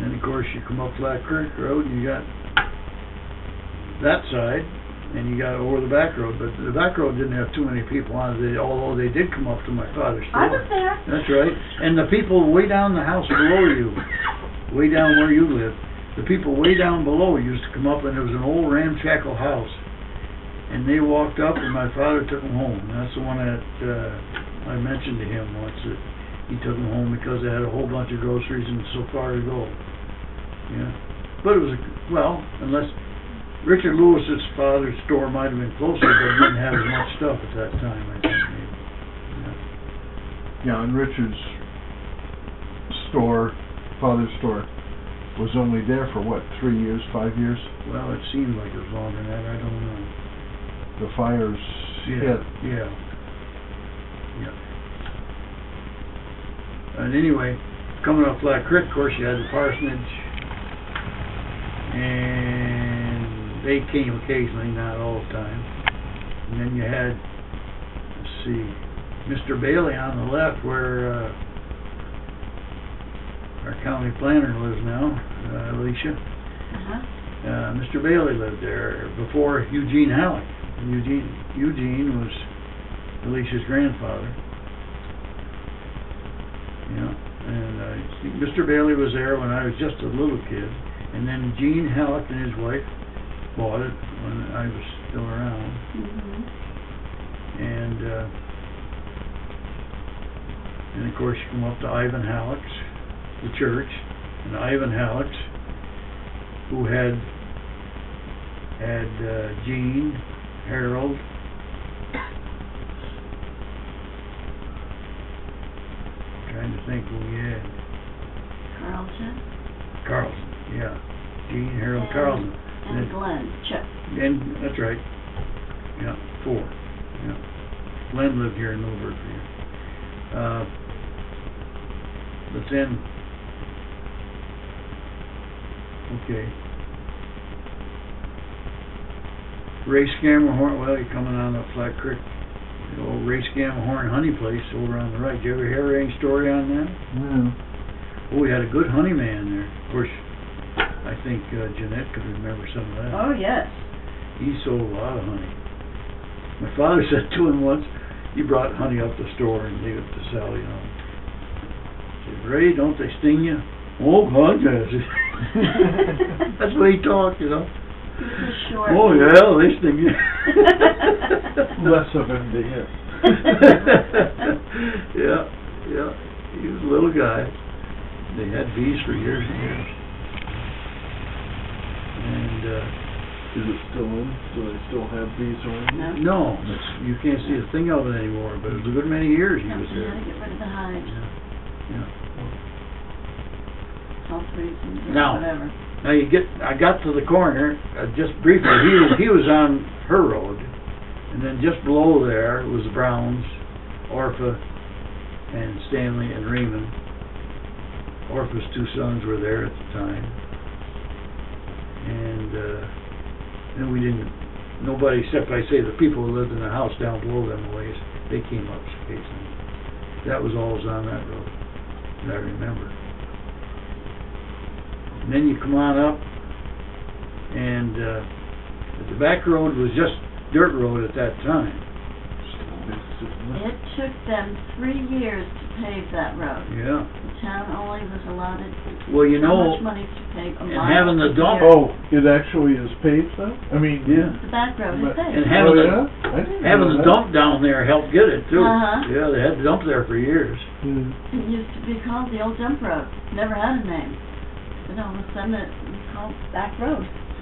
And of course you come up Flat Creek Road and you got that side, and you got over the back road, but the back road didn't have too many people on it, although they did come up to my father's store. I was there. That's right. And the people way down the house below you, way down where you live, the people way down below used to come up, and there was an old ramshackle house. And they walked up, and my father took them home. And that's the one that I mentioned to him once, that he took them home because they had a whole bunch of groceries and so far to go. Yeah. But it was, well, unless Richard Lewis's father's store might have been closer, but it didn't have as much stuff at that time, I think, maybe. Yeah, and Richard's store, father's store, was only there for what, 3 years, 5 years? Well, it seemed like it was longer than that, I don't know. The fires hit. Yeah. And anyway, coming up Flat Creek, of course, you had the parsonage, and they came occasionally, not all the time. And then you had, let's see, Mr. Bailey on the left, where our county planner lives now, Alicia. Mr. Bailey lived there before Eugene Halleck. Eugene was Alicia's grandfather. Yeah, and Mr. Bailey was there when I was just a little kid, and then Gene Halleck and his wife bought it when I was still around. And of course you come up to Ivan Halleck's, the church, and Ivan Halleck's, who had Gene, Harold, trying to think who he had. Carlson, yeah. Gene, Harold, Carlson. And Glenn, Chuck. And that's right. Yeah, 4. Yeah. Glenn lived here in Millburg for years. But then, okay. Ray Scammahorn, well, you're coming on up Flat Creek. The old Ray Scammahorn honey place over on the right. Did you ever hear any story on that? No. Oh, we had a good honey man there. Of course, I think Jeanette could remember some of that. Oh, yes. He sold a lot of honey. My father said to him once, he brought honey up the store and gave it to Sally, you know. He said, Ray, don't they sting you? Oh, God, yes. That's the way he talked, you know. Short. Oh, yeah, they sting you. Less of him to hit. Yeah. He was a little guy. They had bees for years and years. And, is it still in? Do they still have bees around? no, you can't see a thing of it anymore, but it was a good many years he was there. You had to get rid of the hives. Yeah. Health reasons or Now, whatever. Now I got to the corner, just briefly, he was on her road, and then just below there was the Browns, Orpha, and Stanley and Raymond. Orpha's 2 sons were there at the time. And then we didn't, nobody except, I say, the people who lived in the house down below them a ways, they came up occasionally. That was all was on that road, that I remember. And then you come on up, and the back road was just dirt road at that time. It took them 3 years to pave that road. Yeah. The town only was allotted Well, you so know, much money to pave a and mile having the a dump- year. Oh, it actually is paved now? I mean... Yeah. The back road is paved. And having having the dump down there helped get it too. Uh-huh. Yeah, they had the dump there for years. It used to be called the old dump road. Never had a name. But all of a sudden it was called back road.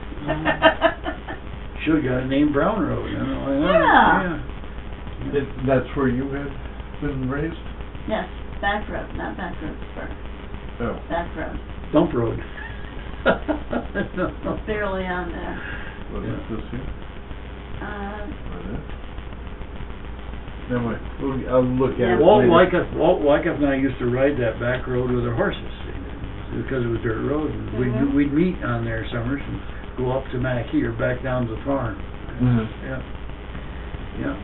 Should have got a name Brown Road. You know, Yeah. That's where you had been raised? Yes, back road, not back road spur. Oh. Back road. Dump Road. It's barely on there. What is this here? Anyway, I'll look at it Walt later. Wyckoff and I used to ride that back road with our horses because it was dirt road. And we'd meet on there summers and go up to Mackey or back down to the farm. Yeah.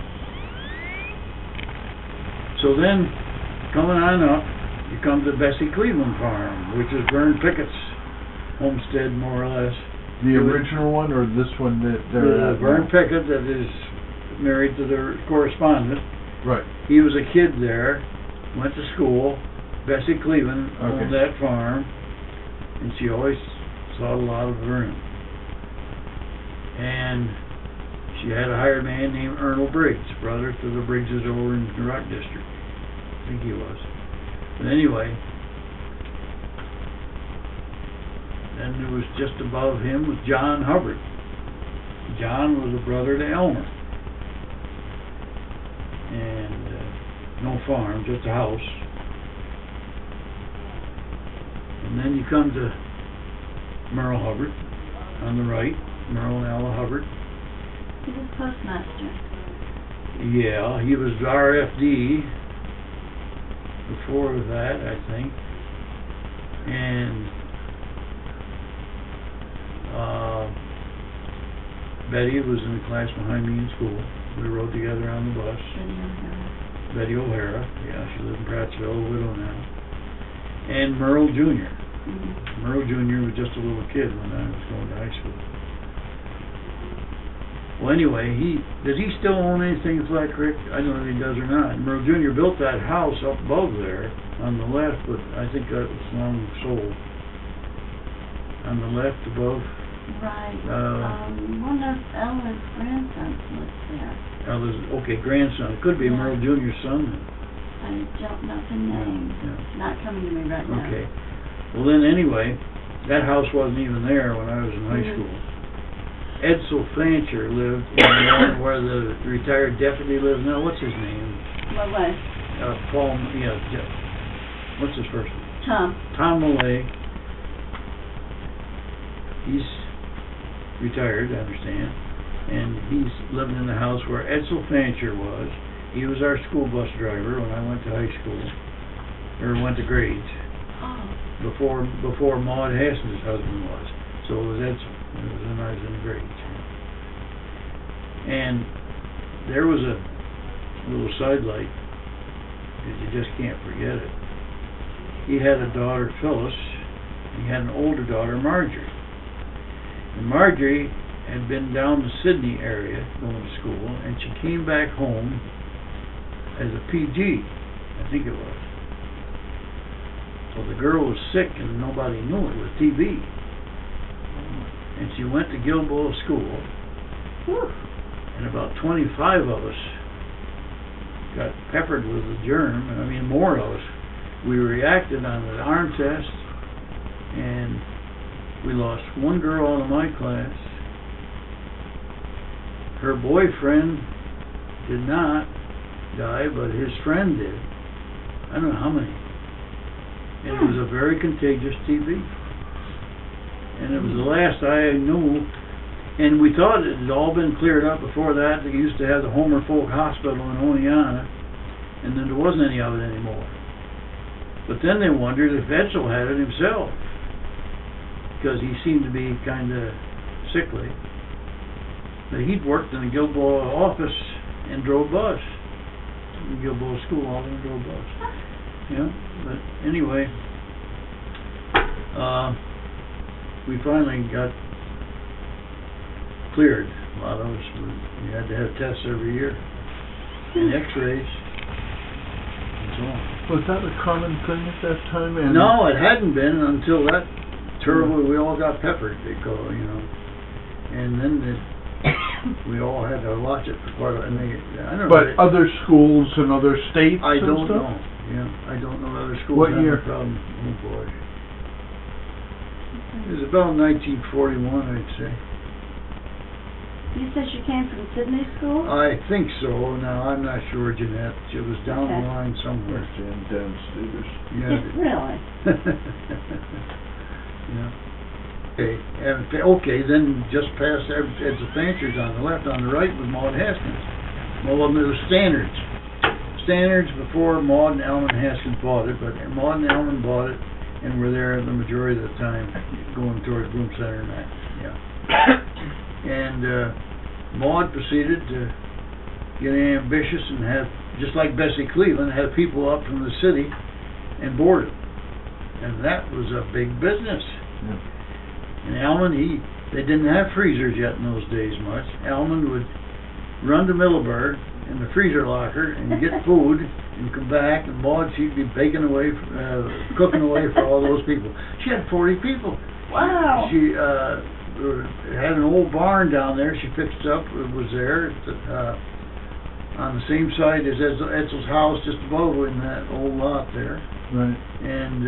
So then, coming on up, you come to Bessie Cleveland Farm, which is Vern Pickett's homestead, more or less. The original one, or this one that they're at Vern now? Pickett, that is married to the correspondent, Right. he was a kid there, went to school. Bessie Cleveland owned Okay. that farm, and she always saw a lot of Vernon. And she had a hired man named Ernest Briggs, brother to the Briggses over in the Rock District. I think he was. But anyway, then there was just above him was John Hubbard. John was a brother to Elmer. And no farm, just a house. And then you come to Merle Hubbard on the right, Merle and Ella Hubbard. He was postmaster. Yeah, he was RFD before that, I think. And Betty was in the class behind me in school. We rode together on the bus. Betty O'Hara, yeah, she lives in Prattsville, a widow now. And Merle Jr. Mm-hmm. Merle Jr. was just a little kid when I was going to high school. Well, anyway, does he still own anything in Flat Creek? I don't know if he does or not. Merle Jr. built that house up above there on the left, but I think that was long sold. On the left above. Right. One of Ella's grandsons lives there. Okay, grandson. It could be Yeah. Merle Jr.'s son. I don't know the name. Yeah. Not coming to me right now. Okay. Well, then anyway, that house wasn't even there when I was in high Mhm. school. Edsel Fancher lived in the one where the retired deputy lives now. What's his name? What was? Paul, what's his first name? Tom. Tom Millay. He's retired, I understand. And he's living in the house where Edsel Fancher was. He was our school bus driver when I went to high school, or went to grades. Oh. Before Maud Haskins' husband was. So it was Edsel. It was when I was in grades. And there was a little sidelight, because you just can't forget it. He had a daughter, Phyllis, and he had an older daughter, Marjorie. And Marjorie had been down the Sydney area going to school, and she came back home as a PG, I think it was. So the girl was sick and nobody knew it with TB. And she went to Gilboa School. Whew. And about 25 of us got peppered with the germ. I mean, more of us. We reacted on the arm test, and we lost one girl out of my class. Her boyfriend did not die, but his friend did. I don't know how many. And it was a very contagious TB. And it was the last I knew. And we thought it had all been cleared up before that. They used to have the Homer Folk Hospital in Oneonta, and then there wasn't any of it anymore. But then they wondered if Edsel had it himself, because he seemed to be kind of sickly. But he'd worked in the Gilboa office and drove bus. In Gilboa School, all in drove bus. Yeah, but anyway, we finally got cleared. A lot of us, we had to have tests every year, and x-rays, and so on. Was that a common thing at that time? And No, it hadn't been until that terrible, we all got peppered, they call it, you know. And then we all had to watch it for quite a while. And I don't know. But other schools in other states I and don't stuff? know. Yeah, I don't know other schools. What have year? a problem. Oh boy. It was about 1941, I'd say. You said she came from Sydney School? I think so. Now, I'm not sure, Jeanette. It was down Okay. the line somewhere. And downstairs. Yeah. Really? Yeah. Okay, then just past Edsel Fancher's on the left, on the right was Maud Haskins. Well, it was Standards. Standards before Maud and Elman Haskins bought it, but Maud and Elman bought it and were there the majority of the time going towards Bloom Center and that. Yeah. And Maud proceeded to get ambitious and have, just like Bessie Cleveland, have people up from the city and board them. And that was a big business. Yeah. And Alman, they didn't have freezers yet in those days much. Alman would run to Middleburg in the freezer locker and get food and come back, and Maud, she'd be baking away, cooking away for all those people. She had 40 people. Wow. She had an old barn down there she fixed up. It was there on the same side as Etzel's house, just above in that old lot there. Right. And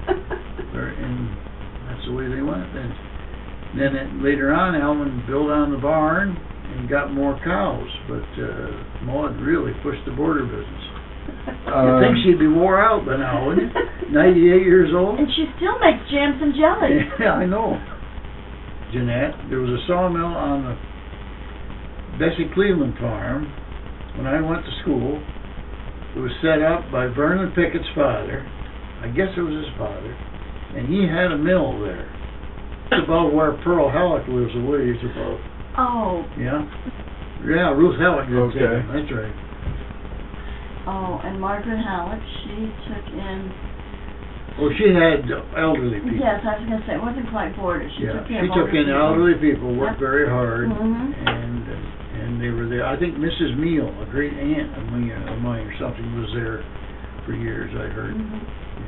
that's the way they went. And then later on, Alman built on the barn and got more cows, but Maud really pushed the border business. You'd think she'd be wore out by now, wouldn't you? 98 years old. And she still makes jams and jellies. Yeah, I know. Jeanette, there was a sawmill on the Bessie Cleveland farm when I went to school. It was set up by Vernon Pickett's father. I guess it was his father. And he had a mill there. It's about where Pearl Halleck lives, a ways above. Oh. Yeah? Yeah, Ruth Halleck did Okay. too. That's right. Oh, and Margaret Halleck, she took in... Well, she had elderly people. Yes, I was going to say, it wasn't quite border. She Yeah, took she in took in elderly people, worked Yep. very hard, Mhm. and they were there. I think Mrs. Meal, a great aunt of mine or something, was there for years, I heard. Mhm.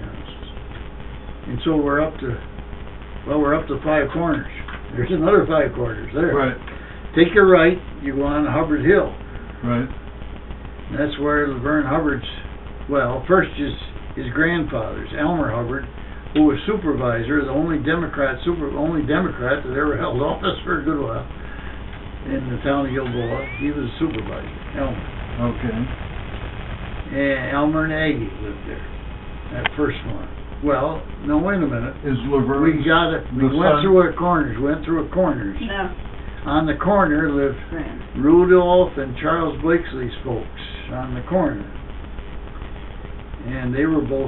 Yeah. And so we're up to Five Corners. There's another Five Corners there. Right. Take your right, you go on Hubbard Hill. Right. And that's where Laverne Hubbard's, well, first his grandfather's, Elmer Hubbard, who was supervisor, the only Democrat that ever held office for a good while in the town of Gilboa. He was a supervisor, Elmer. Okay. And Elmer and Aggie lived there, that first one. Well, no, wait a minute. Is Laverne? We got it. We the went son? through a corners. No, On the corner lived grand. Rudolph and Charles Blakesley's folks on the corner. And they were both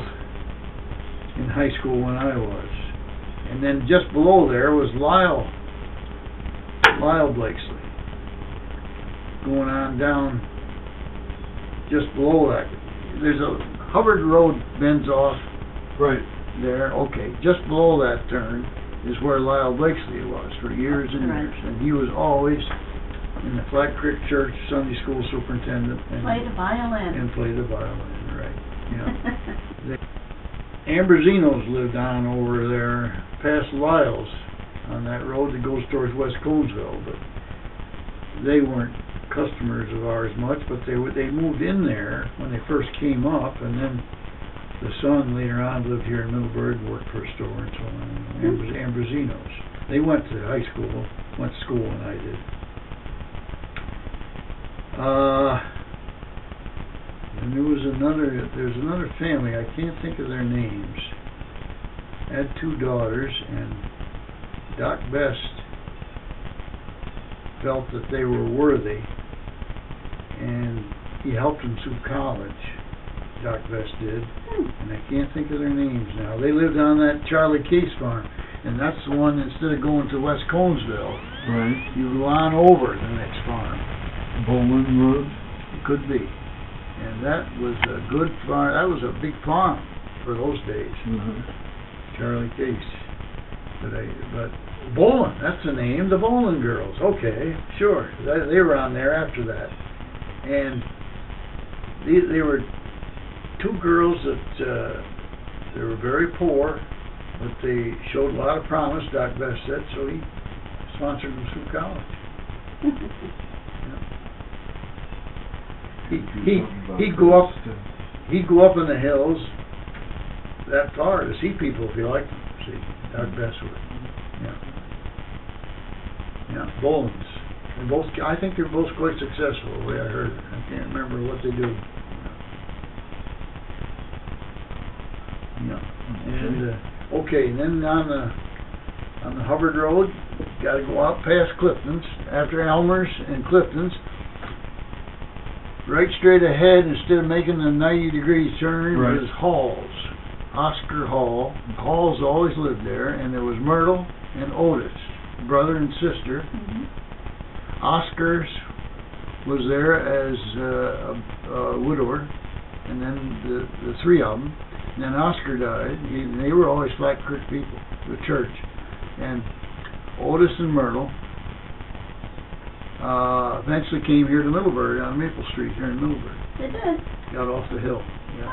in high school when I was. And then just below there was Lyle Blakesley. Going on down just below that. There's a Hubbard Road bends off Right. there. Okay, just below that turn is where Lyle Blakesley was for years and Right. years. And he was always in the Flat Creek Church Sunday School superintendent. Played a violin. And played the violin, right. Yeah. Ambrosinos lived on over there past Lyle's on that road that goes towards West Conesville, but they weren't customers of ours much, but they moved in there when they first came up, and then the son later on lived here in Middleburg, worked for a store and so on. Ambrosinos. They went to high school, went to school when I did. And there's another family, I can't think of their names. Had two daughters, and Doc Best felt that they were worthy, and he helped them through college. Doc Best did, and I can't think of their names now. They lived on that Charlie Case farm, and that's the one, instead of going to West Conesville, Right. you go on over the next farm. Bowling Road. It could be. And that was a good farm. That was a big farm for those days. Mm-hmm. Charlie Case. But Bolin, that's the name. The Bolin girls. Okay, sure. They were on there after that. And they were two girls that they were very poor, but they showed a lot of promise, Doc Best said, so he sponsored them through college. He'd go up in the hills that far to see people if you liked them. See, Doc Best would. Yeah, Bolins. And both, I think they're both quite successful, the way I heard it. I can't remember what they do. Yeah. And okay, and then on the Hubbard Road, got to go out past Clifton's, after Elmer's and Clifton's. Right straight ahead, instead of making the 90-degree turn, Right. was Hall's. Oscar Hall. Hall's always lived there, and there was Myrtle and Otis, brother and sister. Mhm. Oscar's was there as a widower, and then the three of them. And then Oscar died. They were always Flat Creek people, the church. And Otis and Myrtle, eventually came here to Middlebury on Maple Street here in Middlebury. They did. Got off the hill.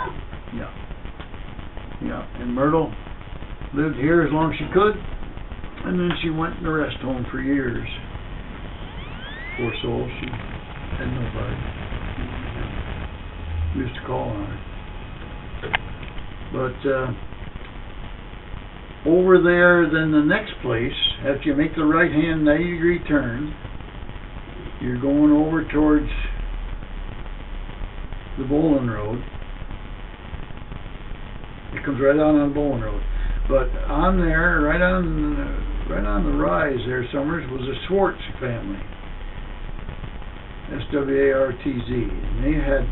Yeah. And Myrtle lived here as long as she could, and then she went in the rest home for years. Poor soul, she had nobody. We used to call on her. But over there, then the next place, after you make the right-hand 90-degree turn, you're going over towards the Bowling Road. It comes right out on Bowling Road. But on there, right on the rise there, Summers, was the Swartz family. S-W-A-R-T-Z. And they had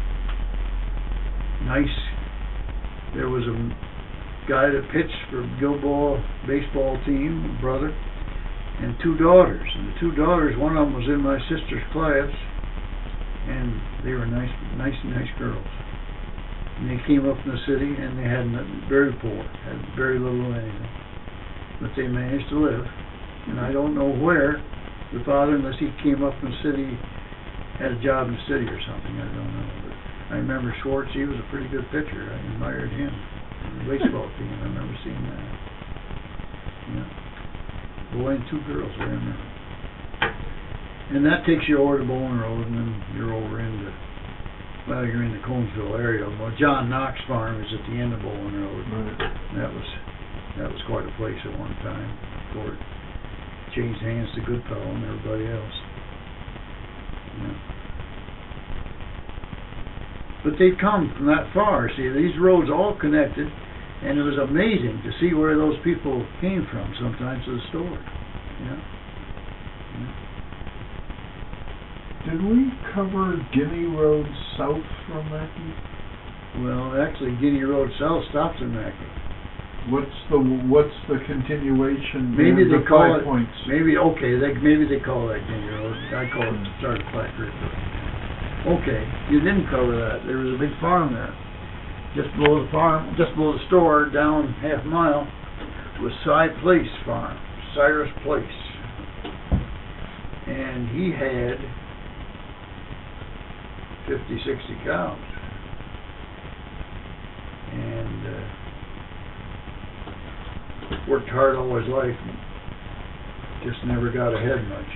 nice, there was a guy that pitched for Gilboa baseball team, a brother, and two daughters. And the two daughters, one of them was in my sister's class, and they were nice girls. And they came up in the city, and they had very poor, had very little of anything. But they managed to live. And I don't know where the father, unless he came up in the city, had a job in the city or something, I don't know. But I remember Schwartz, he was a pretty good pitcher. I admired him. The baseball team, I remember seeing that. Yeah. Boy and two girls, I remember. And that takes you over to Bowling Road, and then you're over into, well, you're in the Conesville area. Well, John Knox Farm is at the end of Bowling Road. Right. That was quite a place at one time before it changed hands to Goodfellow and everybody else. Yeah. But they've come from that far. See, these roads all connected, and it was amazing to see where those people came from sometimes to the store. Yeah. Did we cover Guinea Road south from Mackey? Well, actually, Guinea Road South stops in Mackey. What's the continuation? Maybe they the call 5 it. points. Maybe they call that Guinea Road. I call it the start of Flat Creek. Okay, you didn't cover that. There was a big farm there. Just below the farm, just below the store, down half a mile, was Cy Place Farm, Cyrus Place. And he had 50, 60 cows. And worked hard all his life and just never got ahead much.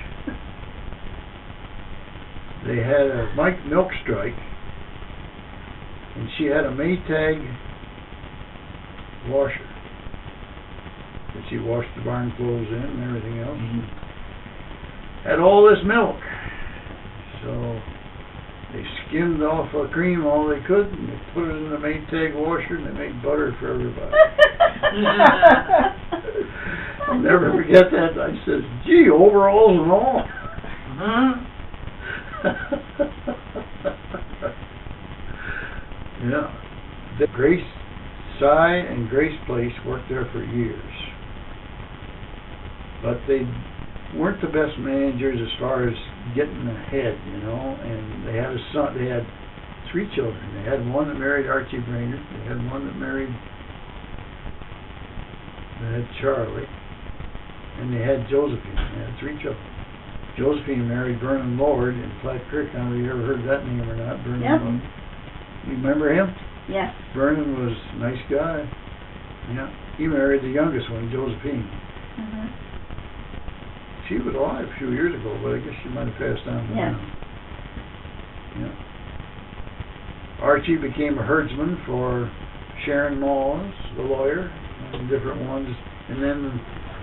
They had a milk strike, and she had a Maytag washer that she washed the barn clothes in and everything else. Had all this milk, so they skimmed off the cream all they could, and they put it in the Maytag washer, and they made butter for everybody. I'll never forget that. I said, "Gee, overalls and all." Yeah. Grace, Cy and Grace Place worked there for years. But they weren't the best managers as far as getting ahead, you know, and they had a son, they had 3 children. They had one that married Archie Brainerd, they had one that had Charlie, and they had Josephine. They had 3 children. Josephine married Vernon Lord in Flat Creek. I don't know if you ever heard that name or not. Vernon Lord. You remember him? Yes. Vernon was a nice guy. Yeah. He married the youngest one, Josephine. She was alive a few years ago, but I guess she might have passed on by now. Yeah. Archie became a herdsman for Sharon Moss, the lawyer, and different ones. And then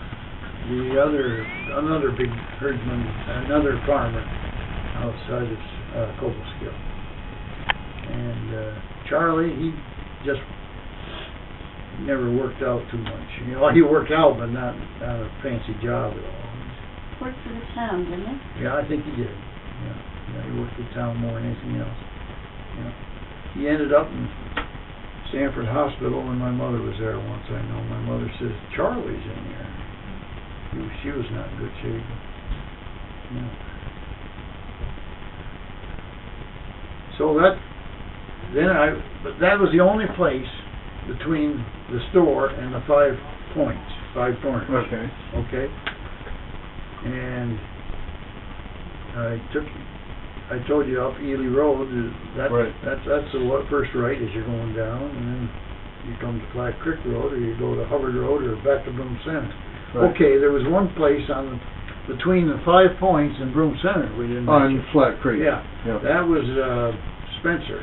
another big herdsman, another farmer outside of Copelskill. And Charlie, he just never worked out too much. You know, he worked out, but not a fancy job at all. Worked for the town, didn't he? Yeah, I think he did. Yeah, he worked for the town more than anything else. Yeah. He ended up in Stanford Hospital when my mother was there once, I know. My mother says, "Charlie's in there." She was not in good shape. Yeah. So but that was the only place between the store and the 5 points, 5 corners. Okay. Okay. And I told you up Ely Road, that's the first right as you're going down, and then you come to Flat Creek Road, or you go to Hubbard Road, or back to Broome Center. Right. Okay, there was one place between the 5 Points and Broome Center we didn't mention. On Flat Creek. Yeah, Yep. that was Spencer,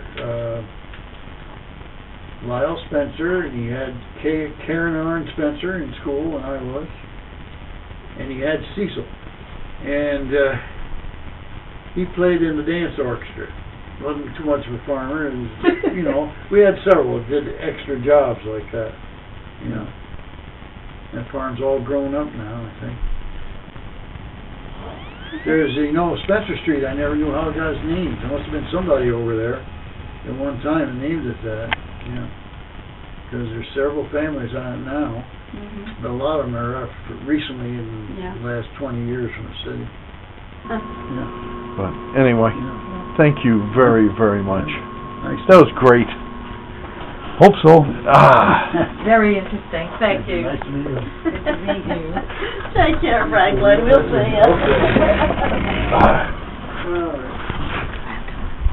Lyle Spencer, and he had Karen Arn Spencer in school when I was, and he had Cecil, and he played in the dance orchestra. Wasn't too much of a farmer, and you know, we had several that did extra jobs like that. You know, that farm's all grown up now, I think. There's, Spencer Street, I never knew how it got its name. There must have been somebody over there at one time and named it that, because there's several families on it now, but a lot of them are up recently in the last 20 years from the city. But anyway, thank you very, very much. Nice. That was great. Hope so. Very interesting. Thank you. Nice to meet you. Good to meet you. Take care, Franklin. We'll see you. Okay.